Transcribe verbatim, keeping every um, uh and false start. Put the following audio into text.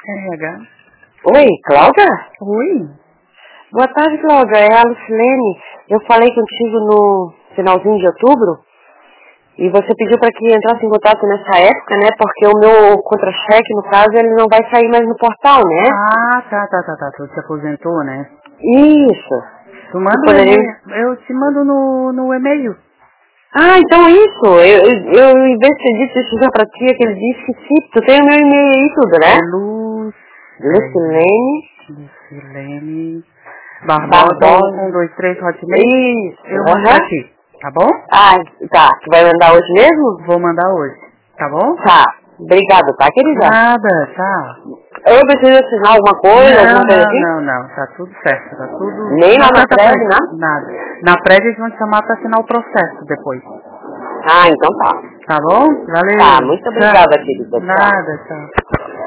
R H. Oi, Cláudia? Oi. Boa tarde, Cláudia. É a Lucilene. Eu falei contigo no finalzinho de outubro e você pediu para que entrasse em contato nessa época, né? Porque o meu contra-cheque, no caso, ele não vai sair mais no portal, né? Ah, tá, tá, tá, tá. Tu te aposentou, né? Isso. Tu manda o poderia... e-mail. Eu te mando no, no e-mail. Ah, então é isso. Eu, eu, eu em vez de ter dito isso já pra ti, aquele disse que sim. Tu tem o meu e-mail aí e tudo, né? É Luz... Lucilene Lucilene... Barbosa, Barbosa. um, dois, três, hotmail. Isso. Eu mando Aham. pra ti, tá bom? Ah, tá. Tu vai mandar hoje mesmo? Vou mandar hoje, tá bom? Tá. Obrigado, tá, querida? Nada, tá. Eu preciso assinar alguma coisa, Não, alguma coisa não, assim? não, não. Tá tudo certo, tá tudo... Nem Não lá na tanta prévia, pressa, né? nada. Na prévia eles vão te chamar pra assinar o processo depois. Ah, então tá. Tá bom? Tá, Valeu. muito Tchau. obrigada, querida. Tchau. Nada, tchau.